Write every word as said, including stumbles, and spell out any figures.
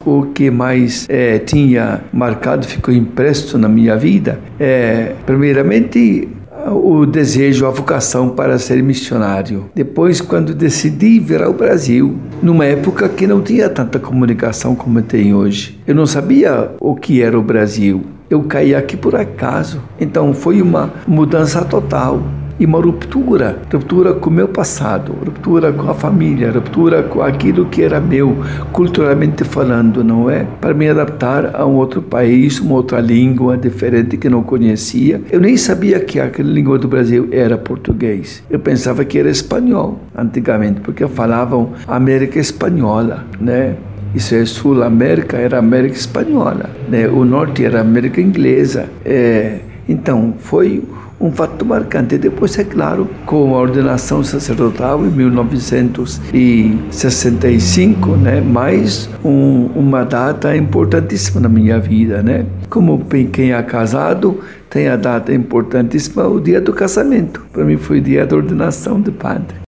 o que mais é, tinha marcado, ficou impresso na minha vida, é, primeiramente, o desejo, a vocação para ser missionário. Depois, quando decidi vir ao Brasil, numa época que não tinha tanta comunicação como tem hoje. Eu não sabia o que era o Brasil. Eu caí aqui por acaso. Então, foi uma mudança total. E uma ruptura, ruptura com o meu passado, ruptura com a família, ruptura com aquilo que era meu, culturalmente falando, não é? Para me adaptar a um outro país, uma outra língua diferente que não conhecia. Eu nem sabia que aquela língua do Brasil era português. Eu pensava que era espanhol, antigamente, porque falavam América Espanhola, né? Isso é Sul América, era América Espanhola, né? O Norte era América Inglesa. É, então, foi um fato marcante. Depois, é claro, com a ordenação sacerdotal em mil novecentos e sessenta e cinco, né, mais um, uma data importantíssima na minha vida, né? Como quem é casado, tem a data importantíssima, o dia do casamento. Para mim foi o dia da ordenação de padre.